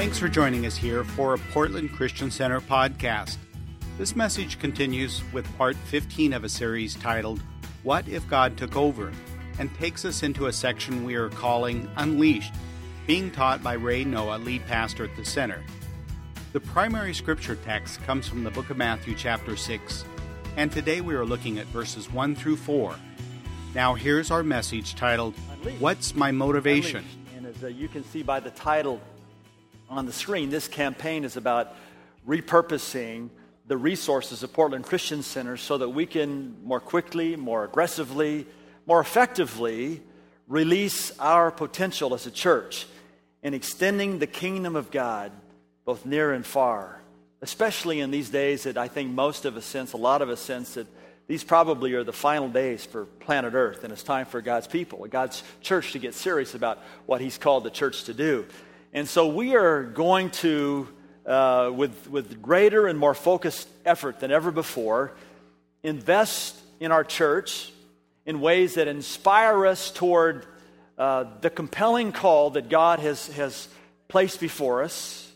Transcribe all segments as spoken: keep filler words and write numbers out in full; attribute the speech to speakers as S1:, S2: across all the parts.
S1: Thanks for joining us here for a Portland Christian Center podcast. This message continues with part fifteen of a series titled, What If God Took Over? And takes us into a section we are calling Unleashed, being taught by Ray Noah, lead pastor at the center. The primary scripture text comes from the book of Matthew chapter six, and today we are looking at verses one through four. Now here's our message titled, Unleashed. What's My Motivation?
S2: Unleashed. And as uh, you can see by the title on the screen, this campaign is about repurposing the resources of Portland Christian Center so that we can more quickly, more aggressively, more effectively release our potential as a church in extending the kingdom of God both near and far, especially in these days that I think most of us sense, a lot of us sense that these probably are the final days for planet Earth, and it's time for God's people, God's church, to get serious about what He's called the church to do. And so we are going to, uh, with, with greater and more focused effort than ever before, invest in our church in ways that inspire us toward uh, the compelling call that God has, has placed before us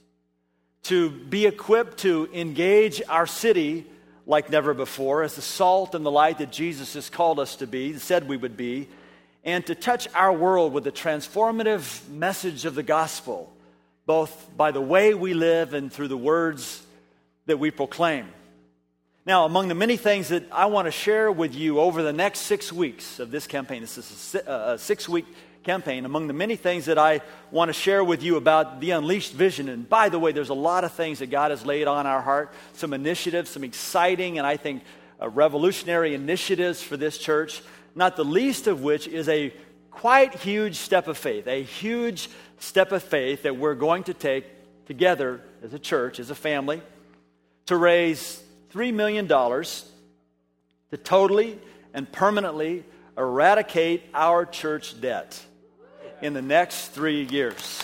S2: to be equipped to engage our city like never before as the salt and the light that Jesus has called us to be, said we would be, and to touch our world with the transformative message of the gospel, both by the way we live and through the words that we proclaim. Now, among the many things that I want to share with you over the next six weeks of this campaign, this is a six-week campaign, among the many things that I want to share with you about the Unleashed vision, and by the way, there's a lot of things that God has laid on our heart, some initiatives, some exciting and I think uh, revolutionary initiatives for this church, not the least of which is a quite huge step of faith, a huge step of faith that we're going to take together as a church, as a family, to raise three million dollars to totally and permanently eradicate our church debt in the next three years.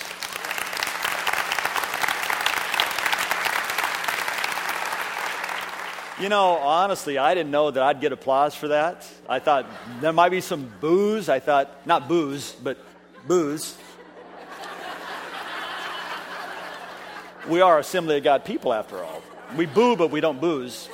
S2: You know, honestly, I didn't know that I'd get applause for that. I thought there might be some boos. I thought, not booze, but booze. We are Assembly of God people, after all. We boo, but we don't booze.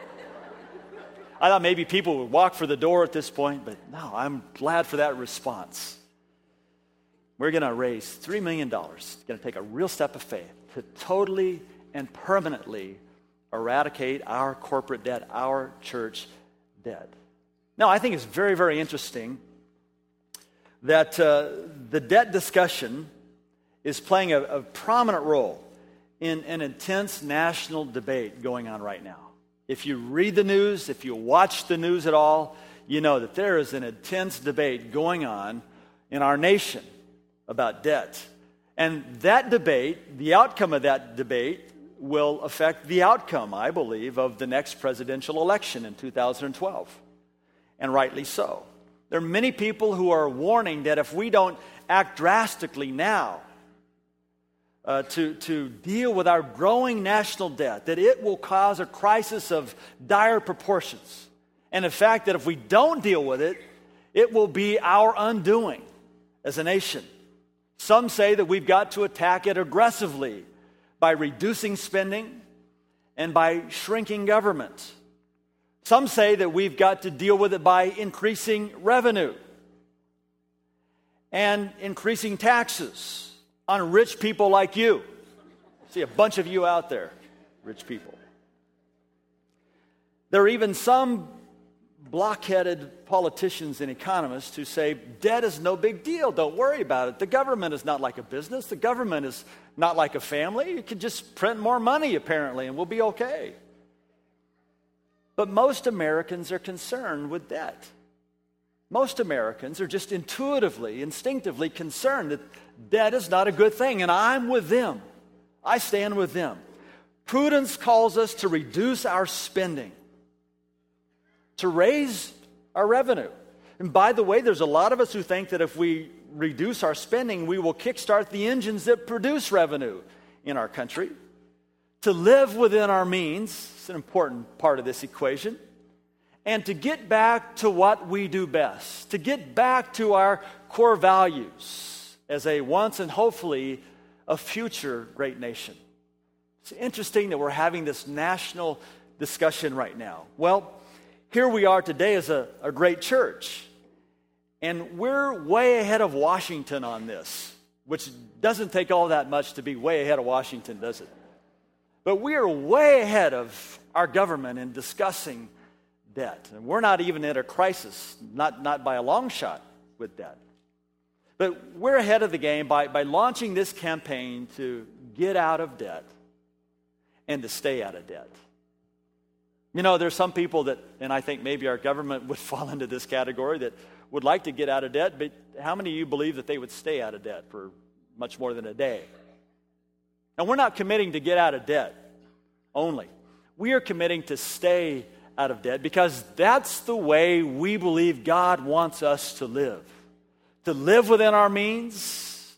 S2: I thought maybe people would walk for the door at this point, but no, I'm glad for that response. We're going to raise three million dollars. It's going to take a real step of faith to totally and permanently eradicate our corporate debt, our church debt. Now, I think it's very, very interesting that uh, the debt discussion is playing a, a prominent role in an intense national debate going on right now. If you read the news, if you watch the news at all, you know that there is an intense debate going on in our nation about debt. And that debate, the outcome of that debate, will affect the outcome, I believe, of the next presidential election in two thousand twelve. And rightly so. There are many people who are warning that if we don't act drastically now uh, to, to deal with our growing national debt, that it will cause a crisis of dire proportions. And in fact, that if we don't deal with it, it will be our undoing as a nation. Some say that we've got to attack it aggressively by reducing spending and by shrinking government. Some say that we've got to deal with it by increasing revenue and increasing taxes on rich people like you. See a bunch of you out there, rich people. There are even some blockheaded politicians and economists who say debt is no big deal. Don't worry about it. The government is not like a business. The government is not like a family. You can just print more money, apparently, and we'll be okay. But most Americans are concerned with debt. Most Americans are just intuitively, instinctively concerned that debt is not a good thing, and I'm with them. I stand with them. Prudence calls us to reduce our spending, to raise our revenue. And by the way, there's a lot of us who think that if we reduce our spending, we will kickstart the engines that produce revenue in our country. To live within our means is an important part of this equation. And to get back to what we do best, to get back to our core values as a once and hopefully a future great nation. It's interesting that we're having this national discussion right now. Well, here we are today as a, a great church, and we're way ahead of Washington on this, which doesn't take all that much to be way ahead of Washington, does it? But we are way ahead of our government in discussing debt. And we're not even in a crisis, not, not by a long shot with debt. But we're ahead of the game by, by launching this campaign to get out of debt and to stay out of debt. You know, there's some people that, and I think maybe our government would fall into this category, that would like to get out of debt, but how many of you believe that they would stay out of debt for much more than a day? And we're not committing to get out of debt only. We are committing to stay out of debt because that's the way we believe God wants us to live. To live within our means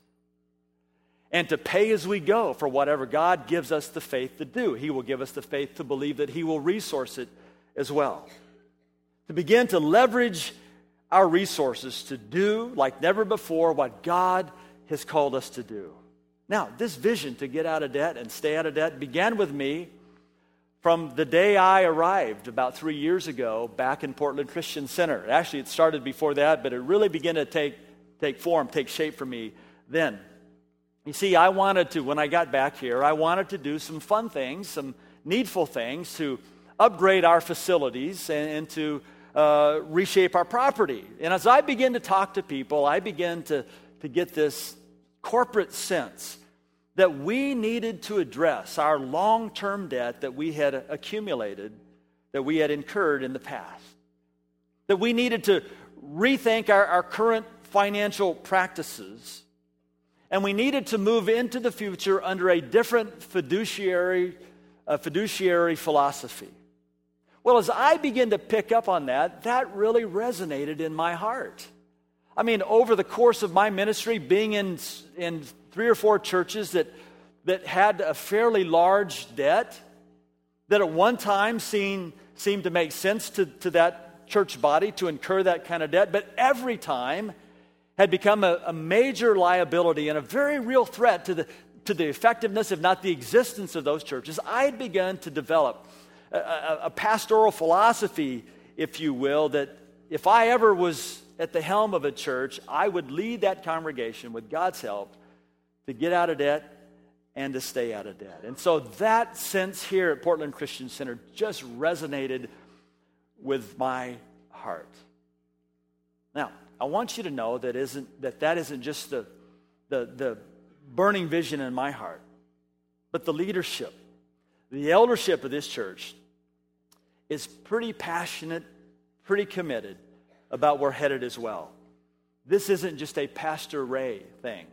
S2: and to pay as we go for whatever God gives us the faith to do. He will give us the faith to believe that He will resource it as well. To begin to leverage our resources to do, like never before, what God has called us to do. Now, this vision to get out of debt and stay out of debt began with me from the day I arrived about three years ago back in Portland Christian Center. Actually, it started before that, but it really began to take, take form, take shape for me then. You see, I wanted to, when I got back here, I wanted to do some fun things, some needful things to upgrade our facilities and, and to uh, reshape our property. And as I began to talk to people, I began to, to get this corporate sense that we needed to address our long-term debt that we had accumulated, that we had incurred in the past. That we needed to rethink our, our current financial practices, and we needed to move into the future under a different fiduciary, uh, fiduciary philosophy. Well, as I began to pick up on that, that really resonated in my heart. I mean, over the course of my ministry, being in, in three or four churches that, that had a fairly large debt, that at one time seemed, seemed to make sense to, to that church body to incur that kind of debt, but every time had become a, a major liability and a very real threat to the, to the effectiveness, if not the existence of those churches. I had begun to develop a, a, a pastoral philosophy, if you will, that if I ever was at the helm of a church, I would lead that congregation with God's help to get out of debt and to stay out of debt. And so that sense here at Portland Christian Center just resonated with my heart. Now, I want you to know that isn't that that isn't just the, the, the burning vision in my heart, but the leadership, the eldership of this church is pretty passionate, pretty committed about where we're headed as well. This isn't just a Pastor Ray thing.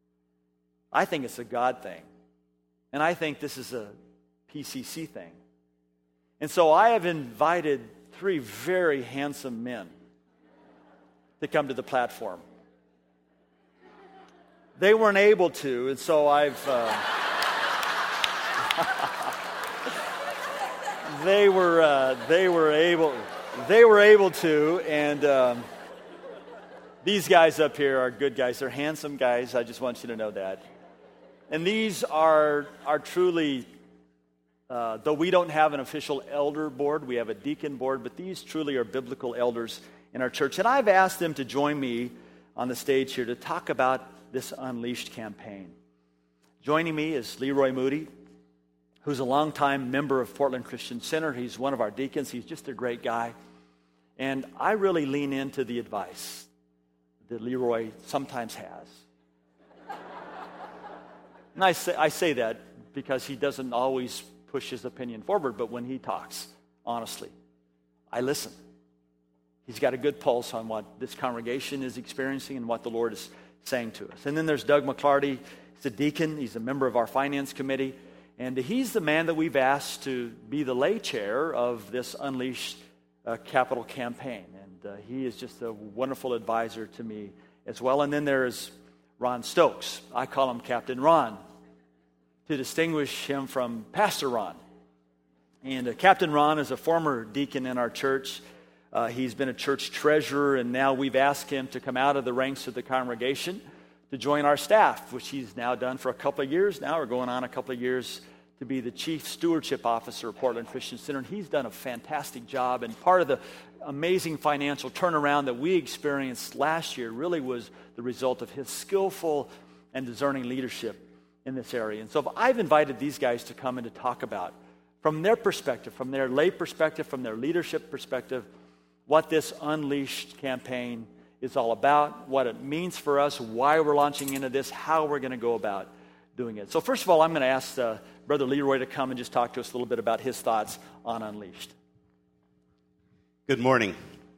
S2: I think it's a God thing. And I think this is a P C C thing. And so I have invited three very handsome men to come to the platform. They weren't able to, and so I've... Uh, they were uh, they were able... They were able to, and um, these guys up here are good guys. They're handsome guys. I just want you to know that. And these are are truly, uh, though we don't have an official elder board, we have a deacon board, but these truly are biblical elders in our church. And I've asked them to join me on the stage here to talk about this Unleashed campaign. Joining me is Leroy Moody, who's a longtime member of Portland Christian Center. He's one of our deacons. He's just a great guy. And I really lean into the advice that Leroy sometimes has. And I say, I say that because he doesn't always push his opinion forward, but when he talks, honestly, I listen. He's got a good pulse on what this congregation is experiencing and what the Lord is saying to us. And then there's Doug McClarty. He's a deacon. He's a member of our finance committee. And he's the man that we've asked to be the lay chair of this Unleashed uh, capital campaign. And uh, he is just a wonderful advisor to me as well. And then there's Ron Stokes. I call him Captain Ron to distinguish him from Pastor Ron. And uh, Captain Ron is a former deacon in our church. Uh, he's been a church treasurer, and now we've asked him to come out of the ranks of the congregation to to join our staff, which he's now done for a couple of years now, or going on a couple of years, to be the Chief Stewardship Officer of Portland Christian Center. And he's done a fantastic job. And part of the amazing financial turnaround that we experienced last year really was the result of his skillful and discerning leadership in this area. And so I've invited these guys to come and to talk about, from their perspective, from their lay perspective, from their leadership perspective, what this Unleashed campaign is all about, what it means for us, why we're launching into this, how we're going to go about doing it. So first of all, I'm going to ask uh, Brother Leroy to come and just talk to us a little bit about his thoughts on Unleashed.
S3: Good morning.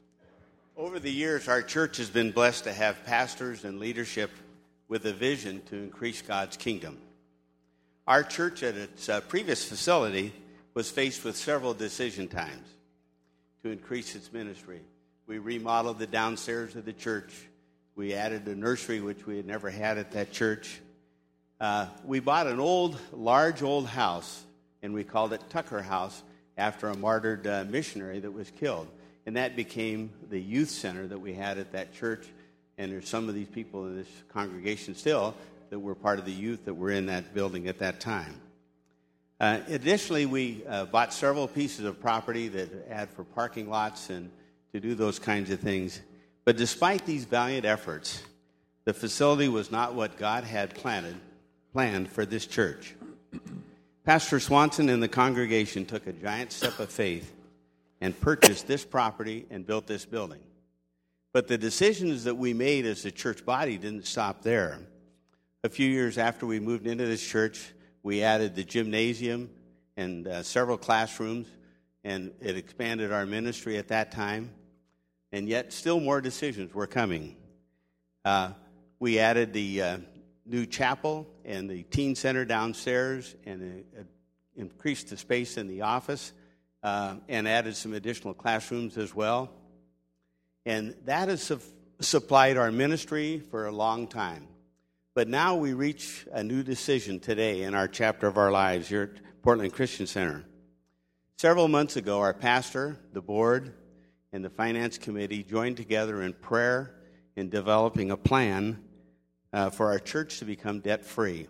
S3: Over the years, our church has been blessed to have pastors and leadership with a vision to increase God's kingdom. Our church at its uh, previous facility was faced with several decision times to increase its ministry. We remodeled the downstairs of the church. We added a nursery, which we had never had at that church. Uh, we bought an old, large old house, and we called it Tucker House after a martyred uh, missionary that was killed. And that became the youth center that we had at that church. And there's some of these people in this congregation still that were part of the youth that were in that building at that time. Uh, additionally, we uh, bought several pieces of property that had for parking lots and to do those kinds of things. But despite these valiant efforts, the facility was not what God had planted, planned for this church. Pastor Swanson and the congregation took a giant step of faith and purchased this property and built this building. But the decisions that we made as a church body didn't stop there. A few years after we moved into this church, we added the gymnasium and uh, several classrooms, and it expanded our ministry at that time. And yet still more decisions were coming. Uh, we added the uh, new chapel and the teen center downstairs, and uh, increased the space in the office, uh, and added some additional classrooms as well. And that has su- supplied our ministry for a long time. But now we reach a new decision today in our chapter of our lives here at Portland Christian Center. Several months ago, our pastor, the board, and the finance committee joined together in prayer in developing a plan uh, for our church to become debt-free.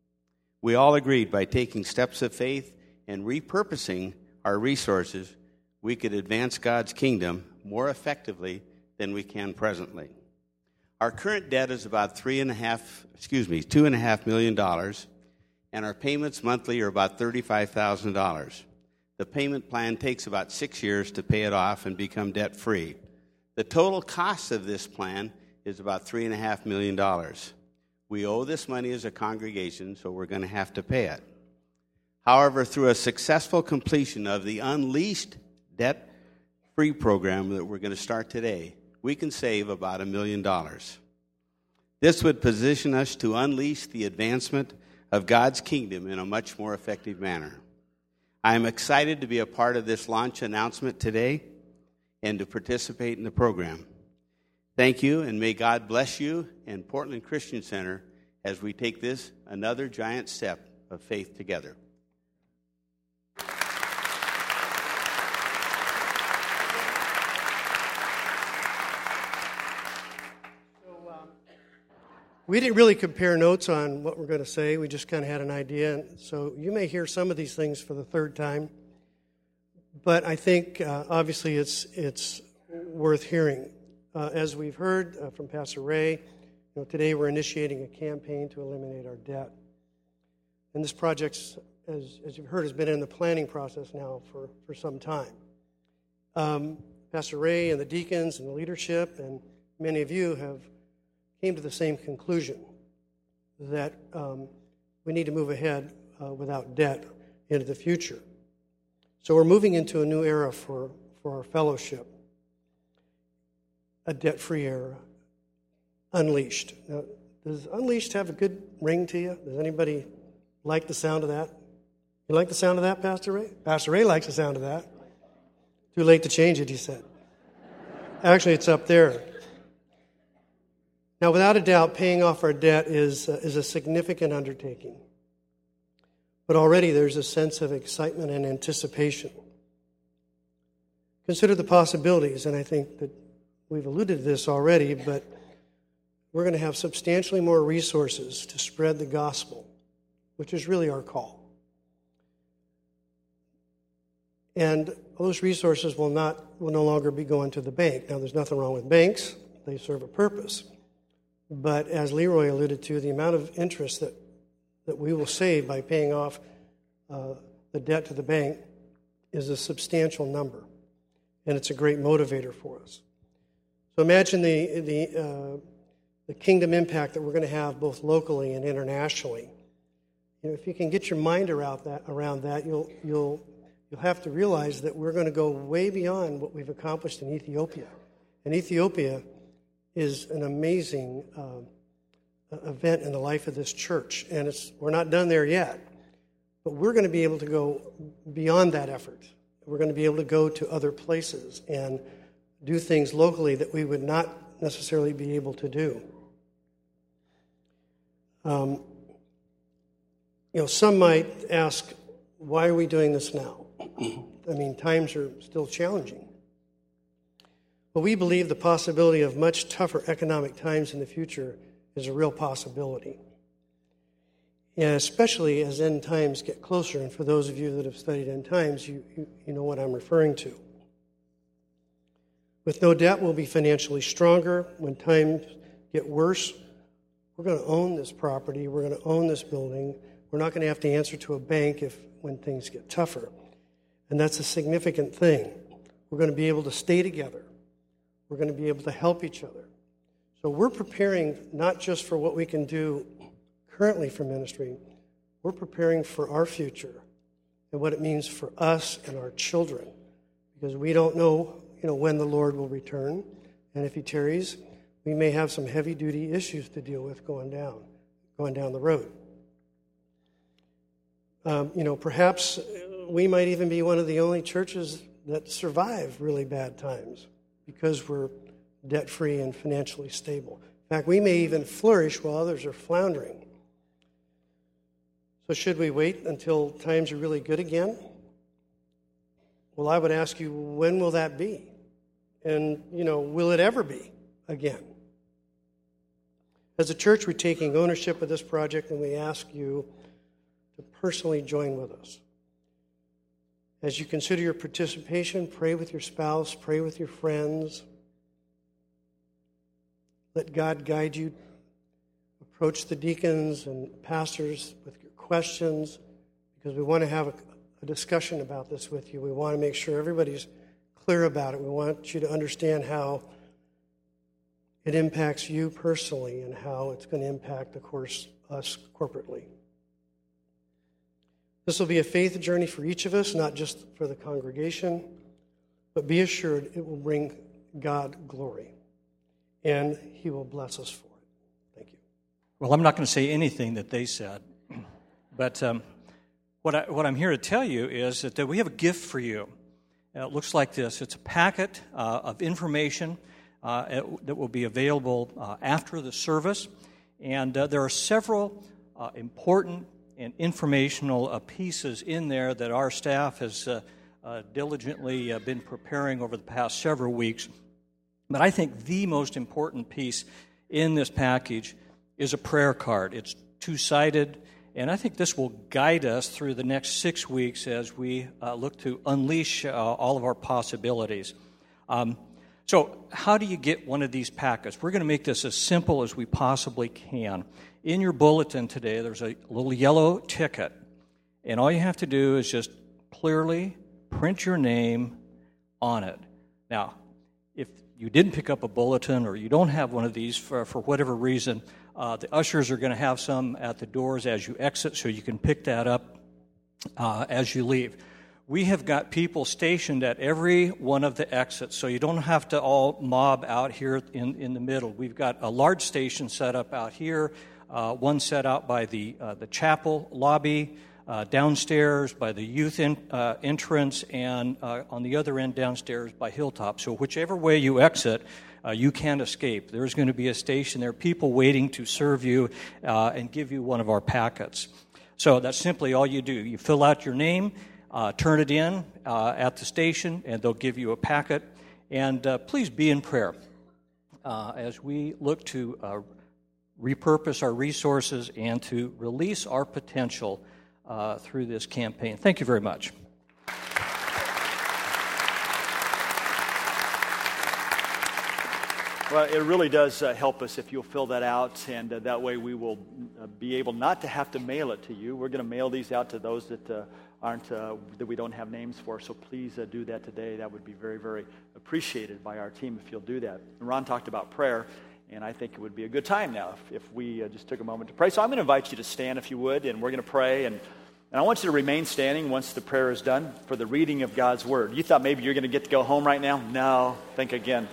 S3: We all agreed by taking steps of faith and repurposing our resources, we could advance God's kingdom more effectively than we can presently. Our current debt is about three and a half, excuse me, two and a half million dollars, and our payments monthly are about thirty-five thousand dollars. The payment plan takes about six years to pay it off and become debt-free. The total cost of this plan is about three and a half million dollars. We owe this money as a congregation, so we're going to have to pay it. However, through a successful completion of the Unleashed debt-free program that we're going to start today, we can save about a million dollars. This would position us to unleash the advancement of God's kingdom in a much more effective manner. I am excited to be a part of this launch announcement today and to participate in the program. Thank you, and may God bless you and Portland Christian Center as we take this another giant step of faith together.
S4: We didn't really compare notes on what we're going to say. We just kind of had an idea. So you may hear some of these things for the third time. But I think, uh, obviously, it's it's worth hearing. Uh, as we've heard uh, from Pastor Ray, you know, today we're initiating a campaign to eliminate our debt. And this project, as, as you've heard, has been in the planning process now for, for some time. Um, Pastor Ray and the deacons and the leadership and many of you have came to the same conclusion that um, we need to move ahead uh, without debt into the future. So we're moving into a new era for, for our fellowship, a debt-free era, Unleashed. Now, does Unleashed have a good ring to you? Does anybody like the sound of that? You like the sound of that, Pastor Ray? Pastor Ray likes the sound of that. Too late to change it, he said. Actually, it's up there. Now, without a doubt, paying off our debt is, uh, is a significant undertaking. But already there's a sense of excitement and anticipation. Consider the possibilities, and I think that we've alluded to this already, but we're going to have substantially more resources to spread the gospel, which is really our call. And those resources will not will no longer be going to the bank. Now, there's nothing wrong with banks. They serve a purpose. But as Leroy alluded to, the amount of interest that, that we will save by paying off uh, the debt to the bank is a substantial number. And it's a great motivator for us. So imagine the the, uh, the kingdom impact that we're going to have both locally and internationally. You know, if you can get your mind around that, around that, you'll you'll you'll have to realize that we're going to go way beyond what we've accomplished in Ethiopia. And Ethiopia is an amazing uh, event in the life of this church, and it's we're not done there yet. But we're going to be able to go beyond that effort. We're going to be able to go to other places and do things locally that we would not necessarily be able to do. Um, you know, some might ask, why are we doing this now? I mean, times are still challenging. But we believe the possibility of much tougher economic times in the future is a real possibility. And especially as end times get closer, and for those of you that have studied end times, you, you, you know what I'm referring to. With no debt, we'll be financially stronger. When times get worse, we're going to own this property. We're going to own this building. We're not going to have to answer to a bank if when things get tougher. And that's a significant thing. We're going to be able to stay together. We're going to be able to help each other. So we're preparing not just for what we can do currently for ministry, we're preparing for our future and what it means for us and our children. Because we don't know, you know, when the Lord will return. And if he tarries, we may have some heavy-duty issues to deal with going down, going down the road. Um, you know, perhaps we might even be one of the only churches that survive really bad times because we're debt-free and financially stable. In fact, we may even flourish while others are floundering. So should we wait until times are really good again? Well, I would ask you, when will that be? And, you know, will it ever be again? As a church, we're taking ownership of this project, and we ask you to personally join with us. As you consider your participation, pray with your spouse, pray with your friends. Let God guide you. Approach the deacons and pastors with your questions, because we want to have a, a discussion about this with you. We want to make sure everybody's clear about it. We want you to understand how it impacts you personally and how it's going to impact, of course, us corporately. This will be a faith journey for each of us, not just for the congregation, but be assured it will bring God glory, and he will bless us for it. Thank you.
S5: Well, I'm not going to say anything that they said, but um, what, I, what I'm here to tell you is that, that we have a gift for you. Uh, it looks like this. It's a packet uh, of information uh, it, that will be available uh, after the service, and uh, there are several uh, important and informational uh, pieces in there that our staff has uh, uh, diligently uh, been preparing over the past several weeks. But I think the most important piece in this package is a prayer card. It's two-sided, and I think this will guide us through the next six weeks as we uh, look to unleash uh, all of our possibilities. Um, so how do you get one of these packets? We're going to make this as simple as we possibly can. In your bulletin today, there's a little yellow ticket, and all you have to do is just clearly print your name on it. Now, if you didn't pick up a bulletin or you don't have one of these for, for whatever reason, uh, the ushers are going to have some at the doors as you exit, so you can pick that up uh, as you leave. We have got people stationed at every one of the exits, so you don't have to all mob out here in, in the middle. We've got a large station set up out here, uh, one set out by the uh, the chapel lobby, uh, downstairs by the youth in, uh, entrance, and uh, on the other end downstairs by Hilltop. So whichever way you exit, uh, you can't escape. There's going to be a station there, people waiting to serve you uh, and give you one of our packets. So that's simply all you do. You fill out your name, Uh, turn it in uh, at the station, and they'll give you a packet. And uh, please be in prayer uh, as we look to uh, repurpose our resources and to release our potential uh, through this campaign. Thank you very much.
S2: Well, it really does uh, help us if you'll fill that out, and uh, that way we will uh, be able not to have to mail it to you. We're going to mail these out to those that uh, aren't uh, that we don't have names for, so please uh, do that today. That would be very, very appreciated by our team if you'll do that. And Ron talked about prayer, and I think it would be a good time now if, if we uh, just took a moment to pray. So I'm going to invite you to stand if you would, and we're going to pray, and, and I want you to remain standing once the prayer is done for the reading of God's Word. You thought maybe you're going to get to go home right now? No, think again.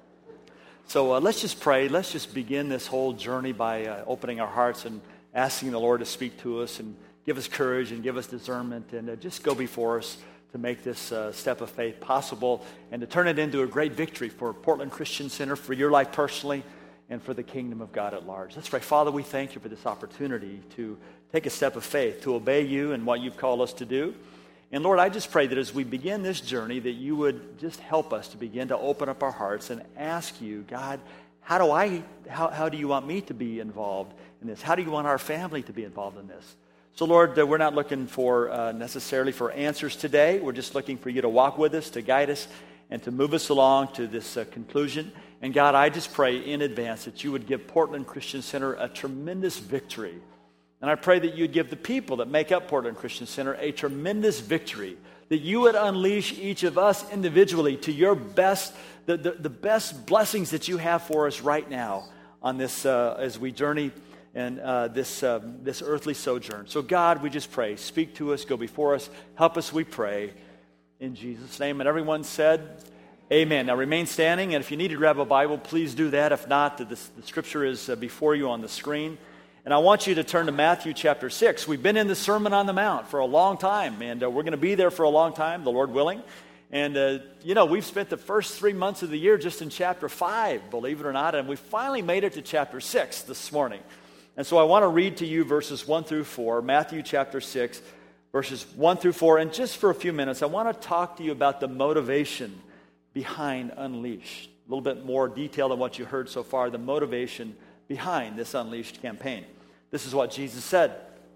S2: So uh, let's just pray. Let's just begin this whole journey by uh, opening our hearts and asking the Lord to speak to us and give us courage and give us discernment and uh, just go before us to make this uh, step of faith possible and to turn it into a great victory for Portland Christian Center, for your life personally, and for the kingdom of God at large. Let's pray. Father, we thank you for this opportunity to take a step of faith, to obey you and what you've called us to do. And Lord, I just pray that as we begin this journey, that you would just help us to begin to open up our hearts and ask you, God, how do I, how, how do you want me to be involved in this? How do you want our family to be involved in this? So Lord, uh, we're not looking for uh, necessarily for answers today. We're just looking for you to walk with us, to guide us, and to move us along to this uh, conclusion. And God, I just pray in advance that you would give Portland Christian Center a tremendous victory. And I pray that you'd give the people that make up Portland Christian Center a tremendous victory, that you would unleash each of us individually to your best, the, the, the best blessings that you have for us right now on this, uh, as we journey and uh, this, uh, this earthly sojourn. So God, we just pray, speak to us, go before us, help us, we pray, in Jesus' name. And everyone said, amen. Now remain standing, and if you need to grab a Bible, please do that. If not, the, the scripture is uh, before you on the screen. And I want you to turn to Matthew chapter six. We've been in the Sermon on the Mount for a long time, and uh, we're going to be there for a long time, the Lord willing. And, uh, you know, we've spent the first three months of the year just in chapter five, believe it or not, and we finally made it to chapter six this morning. And so I want to read to you verses one through four, Matthew chapter six, verses one through four. And just for a few minutes, I want to talk to you about the motivation behind Unleashed. A little bit more detail than what you heard so far, the motivation behind this Unleashed campaign. This is what Jesus said.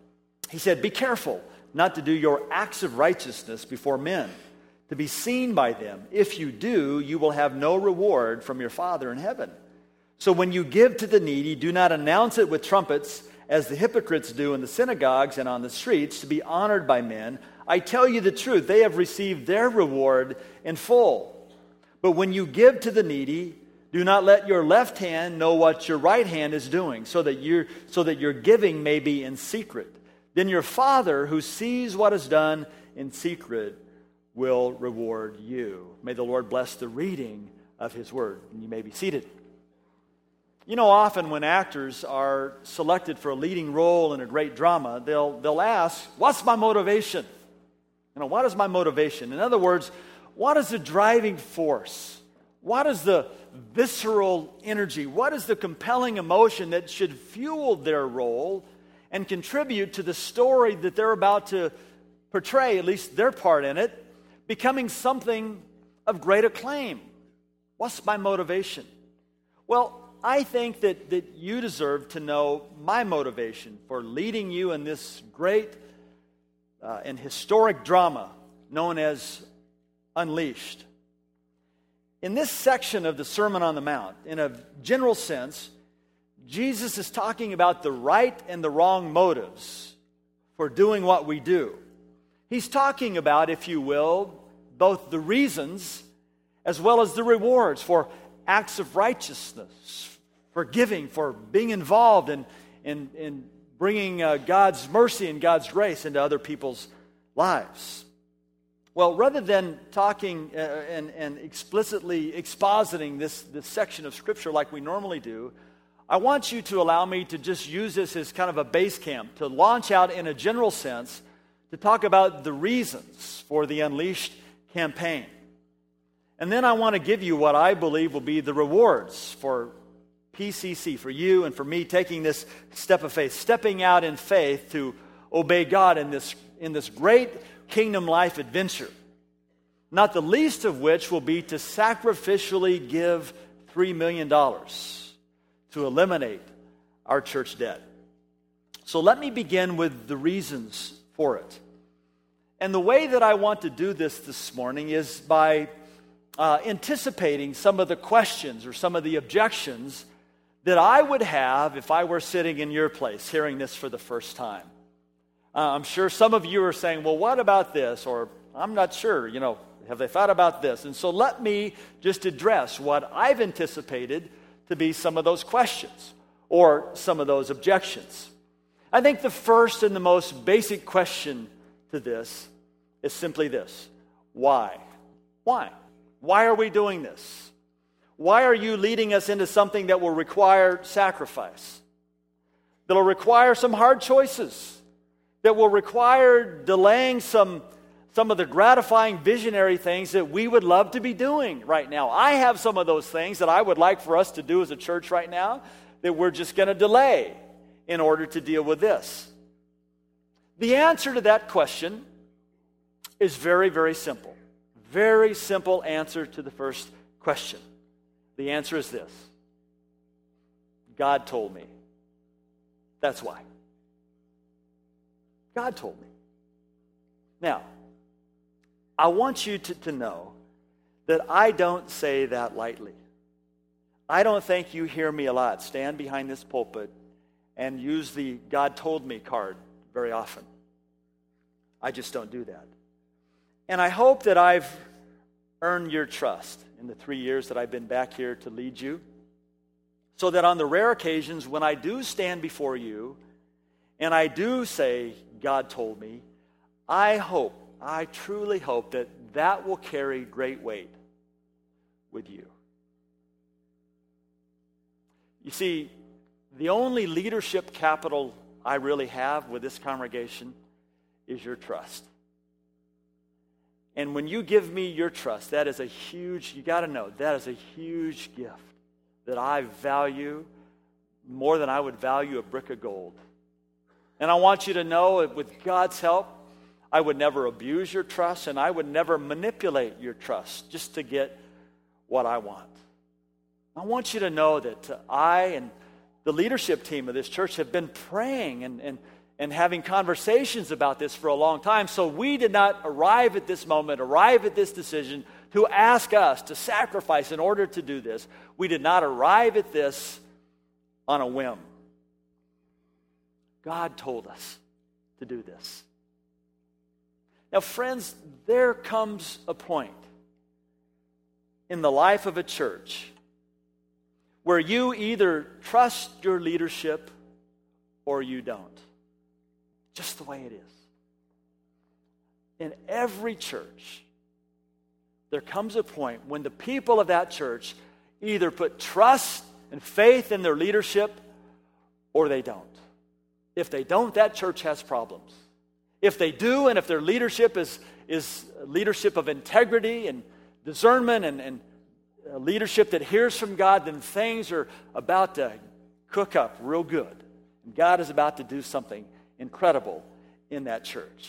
S2: He said, "Be careful not to do your acts of righteousness before men, to be seen by them. If you do, you will have no reward from your Father in heaven. So when you give to the needy, do not announce it with trumpets, as the hypocrites do in the synagogues and on the streets, to be honored by men. I tell you the truth, they have received their reward in full. But when you give to the needy, do not let your left hand know what your right hand is doing, so that your so that your giving may be in secret. Then your Father, who sees what is done in secret, will reward you." May the Lord bless the reading of His Word. And you may be seated. You know, often when actors are selected for a leading role in a great drama, they'll they'll ask, "What's my motivation?" You know, what is my motivation? In other words, what is the driving force? What is the visceral energy? What is the compelling emotion that should fuel their role and contribute to the story that they're about to portray, at least their part in it, becoming something of great acclaim? What's my motivation? Well, I think that, that you deserve to know my motivation for leading you in this great uh, and historic drama known as Unleashed. In this section of the Sermon on the Mount, in a general sense, Jesus is talking about the right and the wrong motives for doing what we do. He's talking about, if you will, both the reasons as well as the rewards for acts of righteousness, for giving, for being involved in, in, in bringing uh, God's mercy and God's grace into other people's lives. Well, rather than talking uh, and, and explicitly expositing this, this section of Scripture like we normally do, I want you to allow me to just use this as kind of a base camp, to launch out in a general sense, to talk about the reasons for the Unleashed campaign. And then I want to give you what I believe will be the rewards for P C C, for you and for me taking this step of faith, stepping out in faith to obey God in this, in this great kingdom life adventure, not the least of which will be to sacrificially give three million dollars to eliminate our church debt. So let me begin with the reasons for it. And the way that I want to do this this morning is by uh, anticipating some of the questions or some of the objections that I would have if I were sitting in your place, hearing this for the first time. Uh, I'm sure some of you are saying, well, what about this? Or I'm not sure, you know, have they thought about this? And so let me just address what I've anticipated to be some of those questions or some of those objections. I think the first and the most basic question to this is simply this. Why? Why? Why are we doing this? Why are you leading us into something that will require sacrifice? That will require some hard choices? That will require delaying some, some of the gratifying visionary things that we would love to be doing right now? I have some of those things that I would like for us to do as a church right now that we're just going to delay in order to deal with this. The answer to that question is very, very simple. Very simple answer to the first question. The answer is this. God told me. That's why. God told me. Now, I want you to, to know that I don't say that lightly. I don't think you hear me a lot stand behind this pulpit and use the God told me card very often. I just don't do that. And I hope that I've earned your trust in the three years that I've been back here to lead you, so that on the rare occasions when I do stand before you and I do say, God told me, I hope, I truly hope that that will carry great weight with you. You see, the only leadership capital I really have with this congregation is your trust. And when you give me your trust, that is a huge, you got to know, that is a huge gift that I value more than I would value a brick of gold. And I want you to know that with God's help, I would never abuse your trust and I would never manipulate your trust just to get what I want. I want you to know that I and the leadership team of this church have been praying and, and, and having conversations about this for a long time. So we did not arrive at this moment, arrive at this decision to ask us to sacrifice in order to do this. We did not arrive at this on a whim. God told us to do this. Now, friends, there comes a point in the life of a church where you either trust your leadership or you don't. Just the way it is. In every church, there comes a point when the people of that church either put trust and faith in their leadership or they don't. If they don't, that church has problems. If they do, and if their leadership is, is leadership of integrity and discernment and, and leadership that hears from God, then things are about to cook up real good. And God is about to do something incredible in that church.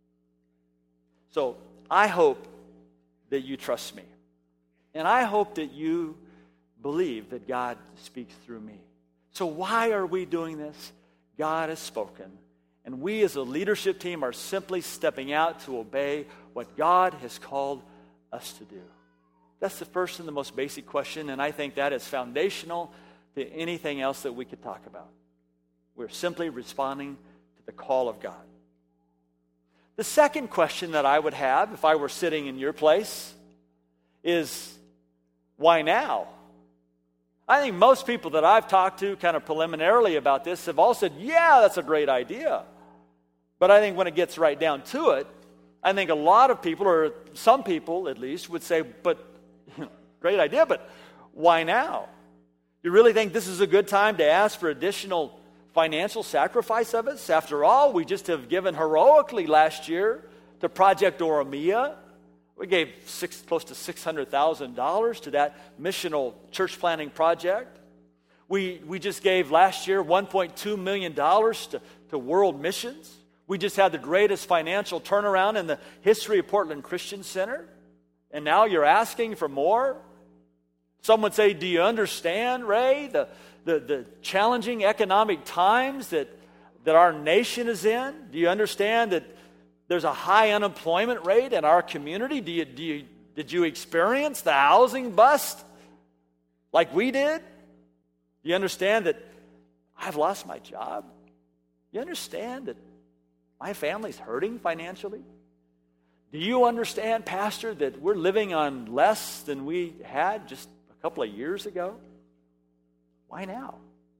S2: So I hope that you trust me. And I hope that you believe that God speaks through me. So why are we doing this? God has spoken. And we as a leadership team are simply stepping out to obey what God has called us to do. That's the first and the most basic question, and I think that is foundational to anything else that we could talk about. We're simply responding to the call of God. The second question that I would have if I were sitting in your place is, why now? I think most people that I've talked to kind of preliminarily about this have all said, yeah, that's a great idea. But I think when it gets right down to it, I think a lot of people, or some people at least, would say, but great idea, but why now? You really think this is a good time to ask for additional financial sacrifice of us? After all, we just have given heroically last year to Project Oromia. We gave six, close to six hundred thousand dollars to that missional church planting project. We, we just gave last year one point two million dollars to, to world missions. We just had the greatest financial turnaround in the history of Portland Christian Center. And now you're asking for more? Some would say, do you understand, Ray, the, the, the challenging economic times that, that our nation is in? Do you understand that there's a high unemployment rate in our community? Do you, do you, did you experience the housing bust like we did? Do you understand that I've lost my job? Do you understand that my family's hurting financially? Do you understand, Pastor, that we're living on less than we had just a couple of years ago? Why now?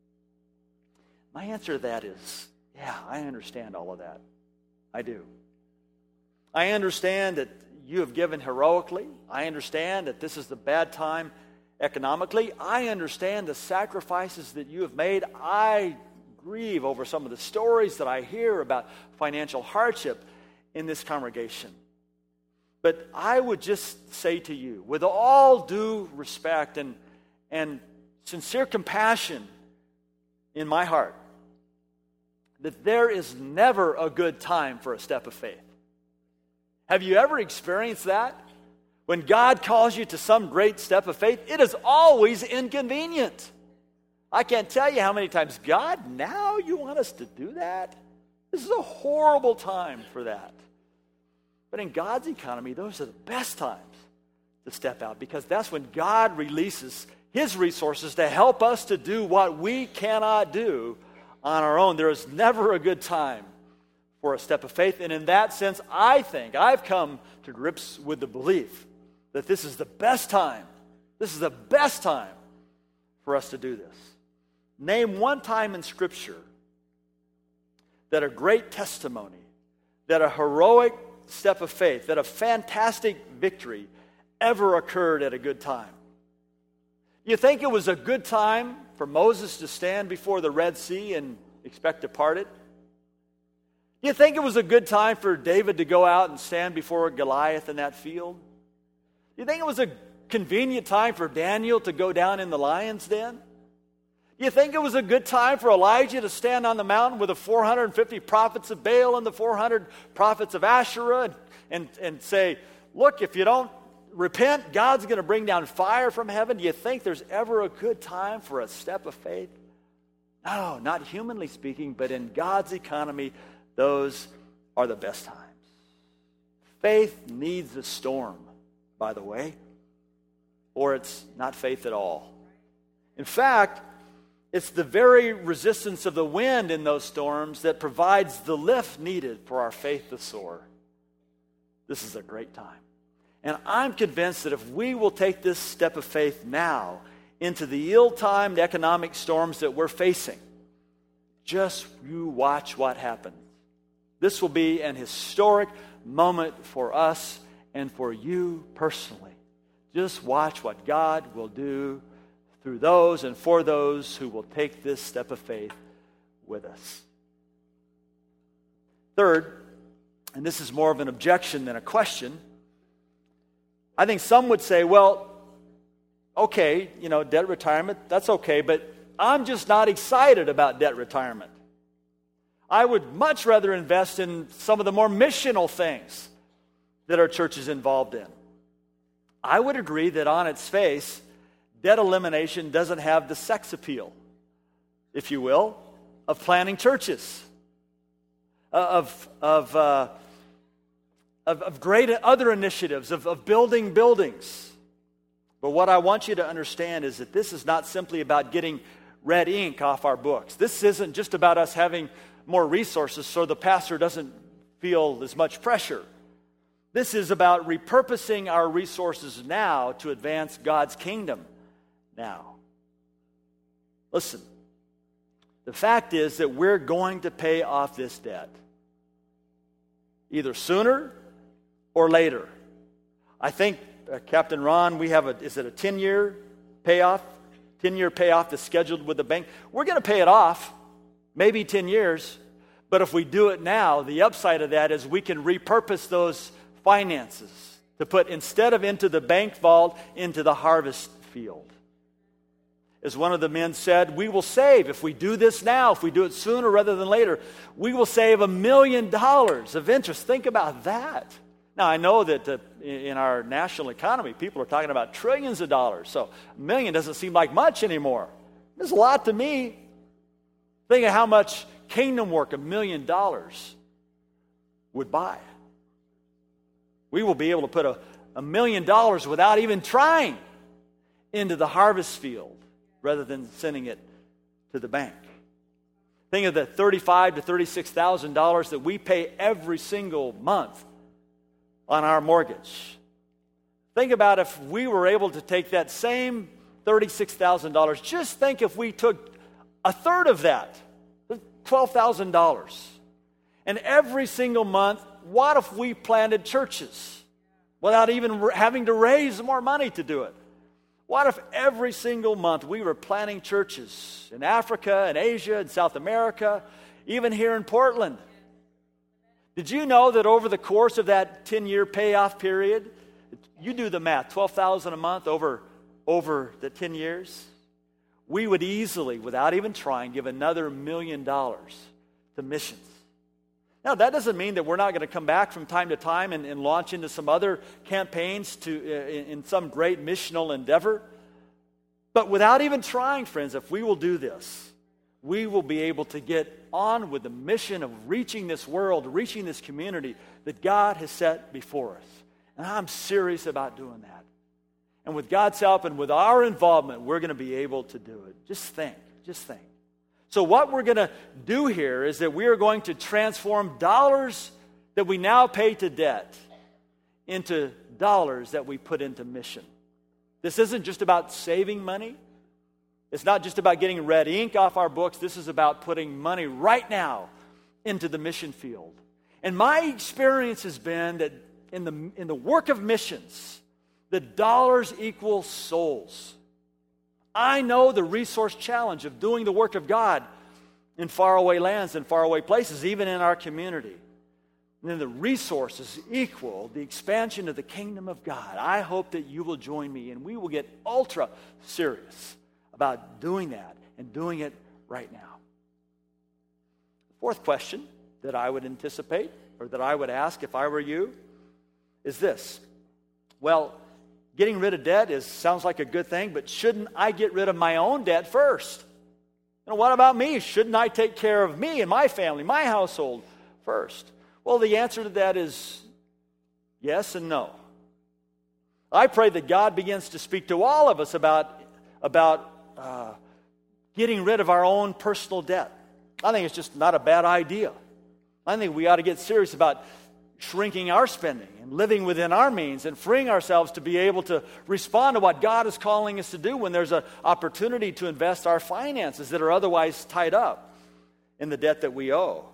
S2: My answer to that is, yeah, I understand all of that. I do. I understand that you have given heroically. I understand that this is the bad time economically. I understand the sacrifices that you have made. I grieve over some of the stories that I hear about financial hardship in this congregation. But I would just say to you, with all due respect and, and sincere compassion in my heart, that there is never a good time for a step of faith. Have you ever experienced that? When God calls you to some great step of faith, it is always inconvenient. I can't tell you how many times, God, now you want us to do that? This is a horrible time for that. But in God's economy, those are the best times to step out, because that's when God releases His resources to help us to do what we cannot do on our own. There is never a good time for a step of faith. And in that sense, I think I've come to grips with the belief that this is the best time. This is the best time for us to do this. Name one time in Scripture that a great testimony, that a heroic step of faith, that a fantastic victory ever occurred at a good time. You think it was a good time for Moses to stand before the Red Sea and expect to part it? You think it was a good time for David to go out and stand before Goliath in that field? You think it was a convenient time for Daniel to go down in the lion's den? You think it was a good time for Elijah to stand on the mountain with the four hundred fifty prophets of Baal and the four hundred prophets of Asherah and, and, and say, look, if you don't repent, God's going to bring down fire from heaven? Do you think there's ever a good time for a step of faith? No, not humanly speaking, but in God's economy, those are the best times. Faith needs a storm, by the way, or it's not faith at all. In fact, it's the very resistance of the wind in those storms that provides the lift needed for our faith to soar. This is a great time. And I'm convinced that if we will take this step of faith now into the ill-timed economic storms that we're facing, just you watch what happens. This will be an historic moment for us and for you personally. Just watch what God will do through those and for those who will take this step of faith with us. Third, and this is more of an objection than a question, I think some would say, well, okay, you know, debt retirement, that's okay, but I'm just not excited about debt retirement. I would much rather invest in some of the more missional things that our church is involved in. I would agree that on its face, debt elimination doesn't have the sex appeal, if you will, of planning churches, of, of, uh, of, of great other initiatives, of, of building buildings. But what I want you to understand is that this is not simply about getting red ink off our books. This isn't just about us having more resources so the pastor doesn't feel as much pressure. This is about repurposing our resources now to advance God's kingdom now. Listen, the fact is that we're going to pay off this debt either sooner or later. I think, uh, Captain Ron, we have a, is it a ten-year payoff? ten-year payoff that's scheduled with the bank. We're going to pay it off, maybe ten years, but if we do it now, the upside of that is we can repurpose those finances to put, instead of into the bank vault, into the harvest field. As one of the men said, we will save, if we do this now, if we do it sooner rather than later, we will save a million dollars of interest. Think about that. Now, I know that uh, in our national economy, people are talking about trillions of dollars, so a million doesn't seem like much anymore. It's a lot to me. Think of how much kingdom work a million dollars would buy. We will be able to put a, a million dollars without even trying into the harvest field rather than sending it to the bank. Think of the thirty-five thousand to thirty-six thousand dollars that we pay every single month on our mortgage. Think about if we were able to take that same thirty-six thousand dollars. Just think if we took a third of that, twelve thousand dollars. And every single month, what if we planted churches without even having to raise more money to do it? What if every single month we were planting churches in Africa and Asia and South America, even here in Portland? Did you know that over the course of that ten-year payoff period, you do the math, twelve thousand dollars a month over, over the ten years, we would easily, without even trying, give another million dollars to missions. Now, that doesn't mean that we're not going to come back from time to time and, and launch into some other campaigns to uh, in, in some great missional endeavor. But without even trying, friends, if we will do this, we will be able to get on with the mission of reaching this world, reaching this community that God has set before us. And I'm serious about doing that. And with God's help and with our involvement, we're going to be able to do it. Just think, just think. So what we're going to do here is that we are going to transform dollars that we now pay to debt into dollars that we put into mission. This isn't just about saving money. It's not just about getting red ink off our books. This is about putting money right now into the mission field. And my experience has been that in the, in the work of missions, the dollars equal souls. I know the resource challenge of doing the work of God in faraway lands and faraway places, even in our community. And then the resources equal the expansion of the kingdom of God. I hope that you will join me and we will get ultra serious about doing that and doing it right now. The fourth question that I would anticipate or that I would ask if I were you is this. Well, getting rid of debt is sounds like a good thing, but shouldn't I get rid of my own debt first? And what about me? Shouldn't I take care of me and my family, my household first? Well, the answer to that is yes and no. I pray that God begins to speak to all of us about, about uh, getting rid of our own personal debt. I think it's just not a bad idea. I think we ought to get serious about shrinking our spending and living within our means and freeing ourselves to be able to respond to what God is calling us to do when there's an opportunity to invest our finances that are otherwise tied up in the debt that we owe.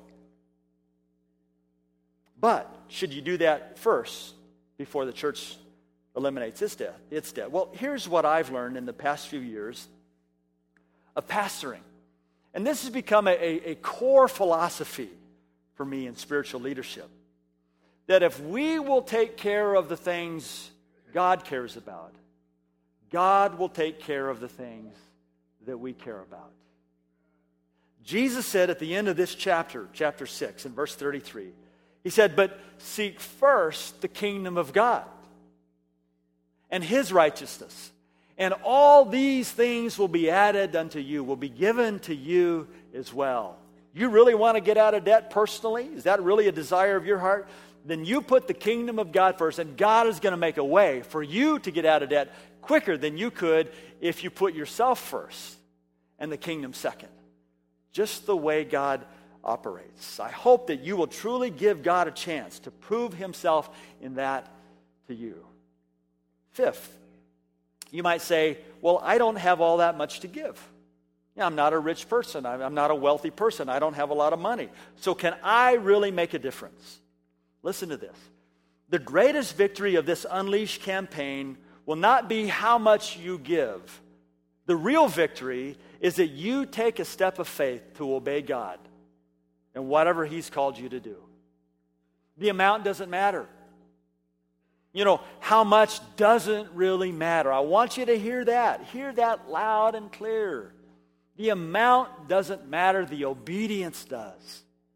S2: But should you do that first before the church eliminates its debt? Its debt? Well, here's what I've learned in the past few years of pastoring. And this has become a, a, a core philosophy for me in spiritual leadership. That if we will take care of the things God cares about, God will take care of the things that we care about. Jesus said at the end of this chapter, chapter six, in verse thirty-three, he said, "But seek first the kingdom of God and his righteousness, and all these things will be added unto you, will be given to you as well." You really want to get out of debt personally? Is that really a desire of your heart? Then you put the kingdom of God first, and God is going to make a way for you to get out of debt quicker than you could if you put yourself first and the kingdom second. Just the way God operates. I hope that you will truly give God a chance to prove himself in that to you. Fifth, you might say, well, I don't have all that much to give. Yeah, I'm not a rich person. I'm not a wealthy person. I don't have a lot of money. So can I really make a difference? Listen to this. The greatest victory of this Unleash campaign will not be how much you give. The real victory is that you take a step of faith to obey God and whatever he's called you to do. The amount doesn't matter. You know, how much doesn't really matter. I want you to hear that. Hear that loud and clear. The amount doesn't matter. The obedience does.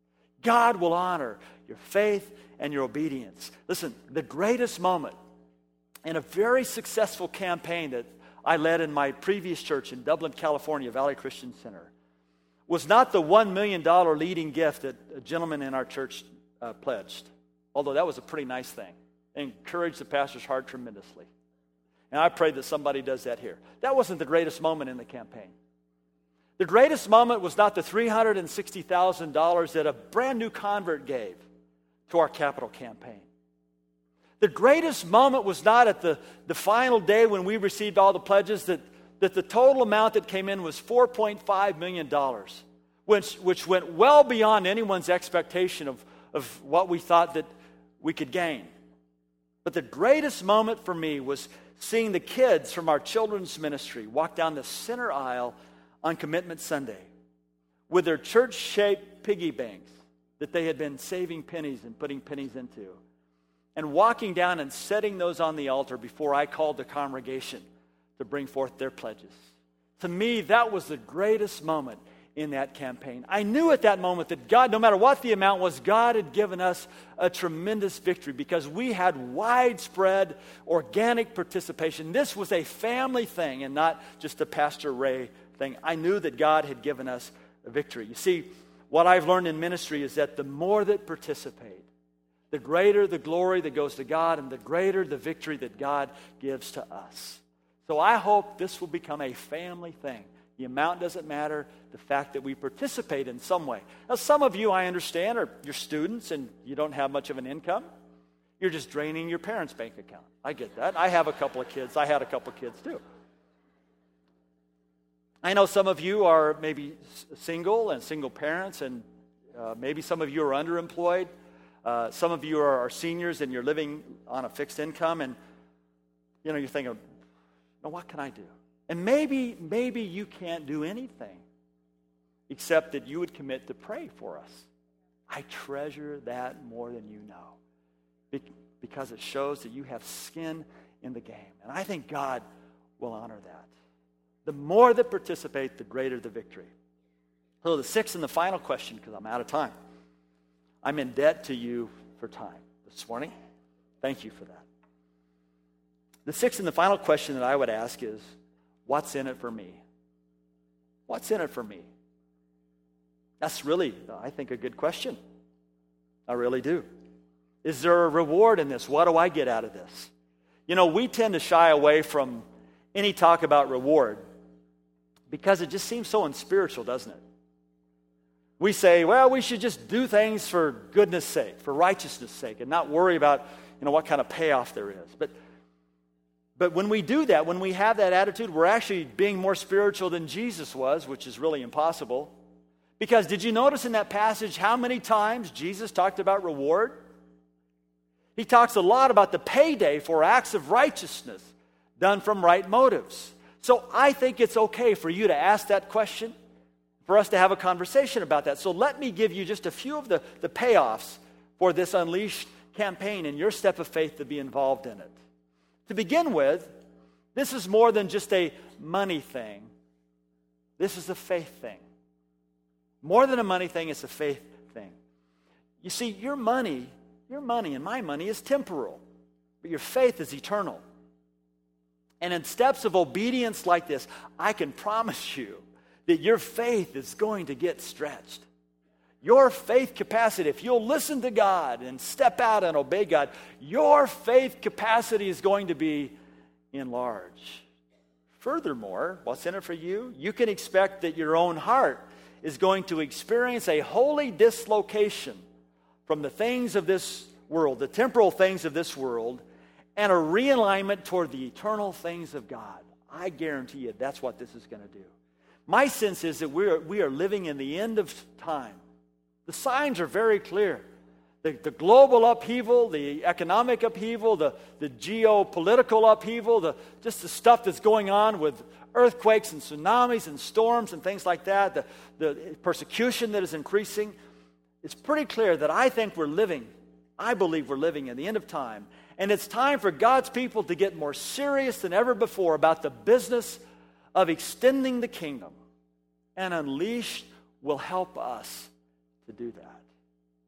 S2: God will honor your faith and your obedience. Listen, the greatest moment in a very successful campaign that I led in my previous church in Dublin, California, Valley Christian Center, was not the one million dollars leading gift that a gentleman in our church uh, pledged, although that was a pretty nice thing. It encouraged the pastor's heart tremendously. And I pray that somebody does that here. That wasn't the greatest moment in the campaign. The greatest moment was not the three hundred sixty thousand dollars that a brand new convert gave to our capital campaign. The greatest moment was not at the, the final day when we received all the pledges that, that the total amount that came in was four point five million dollars, which, which went well beyond anyone's expectation of, of what we thought that we could gain. But the greatest moment for me was seeing the kids from our children's ministry walk down the center aisle on Commitment Sunday with their church-shaped piggy banks that they had been saving pennies and putting pennies into, and walking down and setting those on the altar before I called the congregation to bring forth their pledges. To me, that was the greatest moment in that campaign. I knew at that moment that God, no matter what the amount was, God had given us a tremendous victory because we had widespread organic participation. This was a family thing and not just a Pastor Ray thing. I knew that God had given us a victory. You see, what I've learned in ministry is that the more that participate, the greater the glory that goes to God and the greater the victory that God gives to us. So I hope this will become a family thing. The amount doesn't matter, the fact that we participate in some way. Now, some of you, I understand, are you're students and you don't have much of an income. You're just draining your parents' bank account. I get that. I have a couple of kids. I had a couple of kids too. I know some of you are maybe single and single parents, and uh, maybe some of you are underemployed. Uh, some of you are, are seniors and you're living on a fixed income, and you know you're thinking, "Now, what can I do?" And maybe, maybe you can't do anything except that you would commit to pray for us. I treasure that more than you know, because it shows that you have skin in the game, and I think God will honor that. The more that participate, the greater the victory. So the sixth and the final question, because I'm out of time. I'm in debt to you for time this morning. Thank you for that. The sixth and the final question that I would ask is, what's in it for me? What's in it for me? That's really, I think, a good question. I really do. Is there a reward in this? What do I get out of this? You know, we tend to shy away from any talk about reward because it just seems so unspiritual, doesn't it? We say, well, we should just do things for goodness sake, for righteousness sake, and not worry about, you know, what kind of payoff there is. But But when we do that, when we have that attitude, we're actually being more spiritual than Jesus was, which is really impossible. Because did you notice in that passage how many times Jesus talked about reward? He talks a lot about the payday for acts of righteousness done from right motives. So I think it's okay for you to ask that question, for us to have a conversation about that. So let me give you just a few of the, the payoffs for this Unleashed campaign and your step of faith to be involved in it. To begin with, this is more than just a money thing. This is a faith thing. More than a money thing, it's a faith thing. You see, your money, your money and my money is temporal, but your faith is eternal. And in steps of obedience like this, I can promise you that your faith is going to get stretched. Your faith capacity, if you'll listen to God and step out and obey God, your faith capacity is going to be enlarged. Furthermore, what's in it for you? You can expect that your own heart is going to experience a holy dislocation from the things of this world, the temporal things of this world, and a realignment toward the eternal things of God. I guarantee you that's what this is going to do. My sense is that we are, we are living in the end of time. The signs are very clear. The, the global upheaval, the economic upheaval, the, the geopolitical upheaval, the, just the stuff that's going on with earthquakes and tsunamis and storms and things like that, the, the persecution that is increasing. It's pretty clear that I think we're living, I believe we're living in the end of time. And it's time for God's people to get more serious than ever before about the business of extending the kingdom. And Unleashed will help us to do that.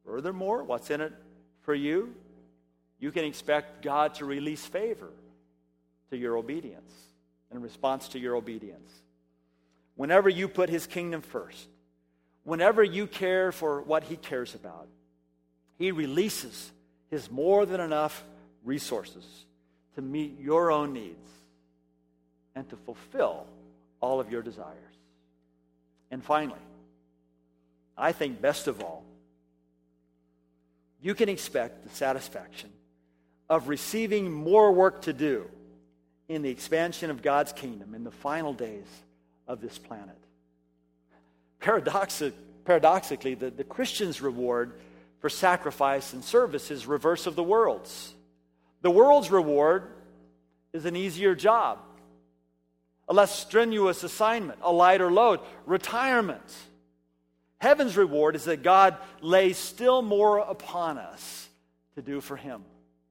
S2: Furthermore, what's in it for you? You can expect God to release favor to your obedience, in response to your obedience. Whenever you put His kingdom first, whenever you care for what He cares about, He releases His more than enough resources to meet your own needs and to fulfill all of your desires. And finally, I think best of all, you can expect the satisfaction of receiving more work to do in the expansion of God's kingdom in the final days of this planet. Paradoxic, paradoxically, the, the Christian's reward for sacrifice and service is reverse of the world's. The world's reward is an easier job, a less strenuous assignment, a lighter load, retirement. Heaven's reward is that God lays still more upon us to do for Him.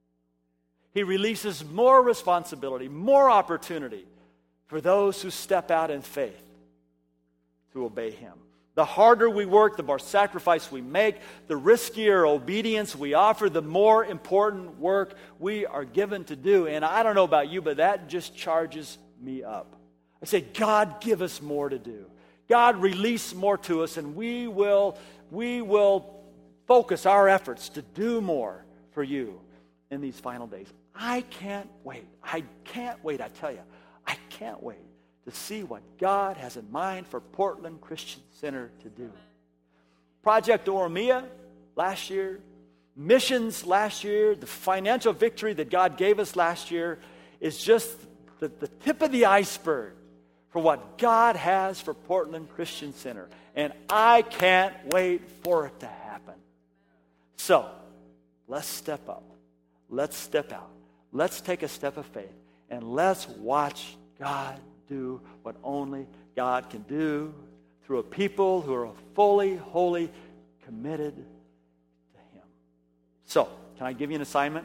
S2: He releases more responsibility, more opportunity for those who step out in faith to obey Him. The harder we work, the more sacrifice we make, the riskier obedience we offer, the more important work we are given to do. And I don't know about you, but that just charges me up. I say, God, give us more to do. God, release more to us, and we will, we will focus our efforts to do more for you in these final days. I can't wait. I can't wait, I tell you. I can't wait to see what God has in mind for Portland Christian Center to do. Project Oromia last year, missions last year, the financial victory that God gave us last year is just the, the tip of the iceberg for what God has for Portland Christian Center. And I can't wait for it to happen. So, let's step up. Let's step out. Let's take a step of faith. And let's watch God do what only God can do through a people who are fully, wholly committed to Him. So, can I give you an assignment?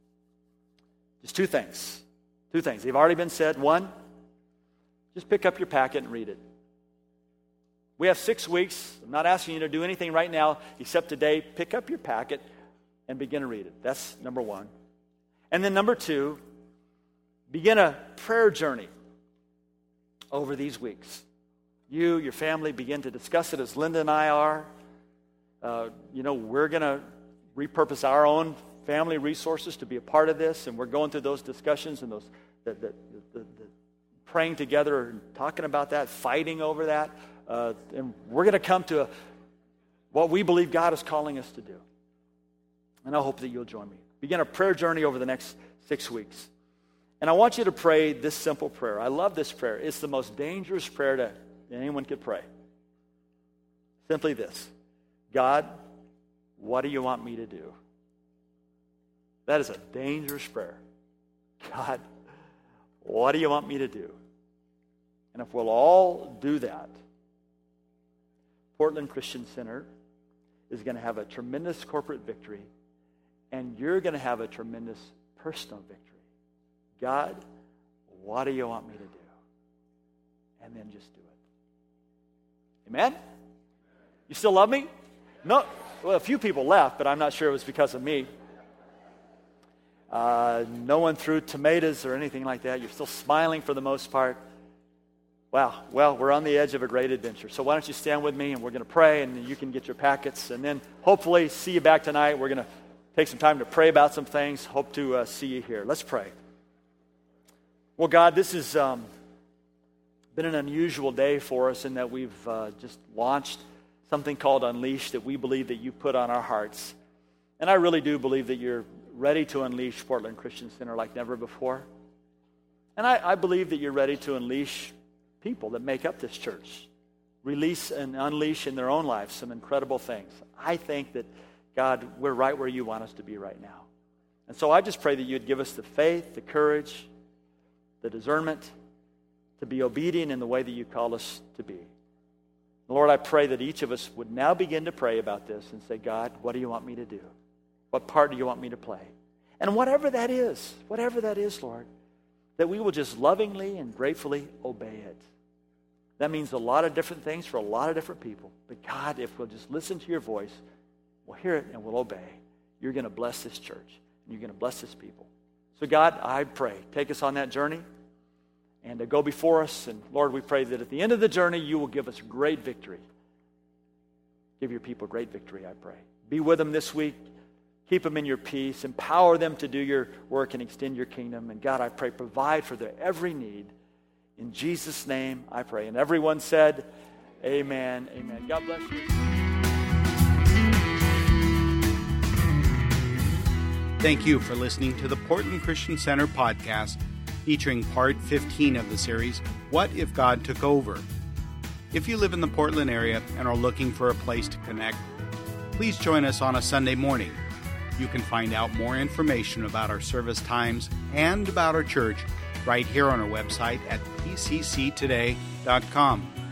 S2: Just two things. Two things. They've already been said. One, just pick up your packet and read it. We have six weeks. I'm not asking you to do anything right now except today. Pick up your packet and begin to read it. That's number one. And then number two, begin a prayer journey over these weeks. You, your family, begin to discuss it as Linda and I are. Uh, you know, we're going to repurpose our own family resources to be a part of this, and we're going through those discussions and those the, the, the, the praying together and talking about that, fighting over that. Uh, and we're going to come to a, what we believe God is calling us to do. And I hope that you'll join me. Begin a prayer journey over the next six weeks. And I want you to pray this simple prayer. I love this prayer. It's the most dangerous prayer that anyone could pray. Simply this: God, what do you want me to do? That is a dangerous prayer. God, what do you want me to do? And if we'll all do that, Portland Christian Center is going to have a tremendous corporate victory, and you're going to have a tremendous personal victory. God, what do you want me to do? And then just do it. Amen? You still love me? No. Well, a few people left, but I'm not sure it was because of me. Uh, no one threw tomatoes or anything like that. You're still smiling for the most part. Wow. Well, we're on the edge of a great adventure. So why don't you stand with me, and we're going to pray, and you can get your packets, and then hopefully see you back tonight. We're going to take some time to pray about some things. Hope to uh, see you here. Let's pray. Well, God, this has um, been an unusual day for us in that we've uh, just launched something called Unleash that we believe that you put on our hearts. And I really do believe that you're ready to unleash Portland Christian Center like never before. And I, I believe that you're ready to unleash people that make up this church. Release and unleash in their own lives some incredible things. I think that, God, we're right where you want us to be right now. And so I just pray that you'd give us the faith, the courage, the discernment to be obedient in the way that you call us to be. Lord, I pray that each of us would now begin to pray about this and say, God, what do you want me to do? What part do you want me to play? And whatever that is, whatever that is, Lord, that we will just lovingly and gratefully obey it. That means a lot of different things for a lot of different people. But God, if we'll just listen to your voice, We'll hear it and we'll obey. You're going to bless this church. And you're going to bless this people. So God, I pray, take us on that journey and to go before us. And Lord, we pray that at the end of the journey, you will give us great victory. Give your people great victory, I pray. Be with them this week. Keep them in your peace. Empower them to do your work and extend your kingdom. And God, I pray, provide for their every need. In Jesus' name, I pray. And everyone said, amen, amen. God bless you.
S1: Thank you for listening to the Portland Christian Center podcast, featuring part fifteen of the series, What If God Took Over? If you live in the Portland area and are looking for a place to connect, please join us on a Sunday morning. You can find out more information about our service times and about our church right here on our website at p c c today dot com.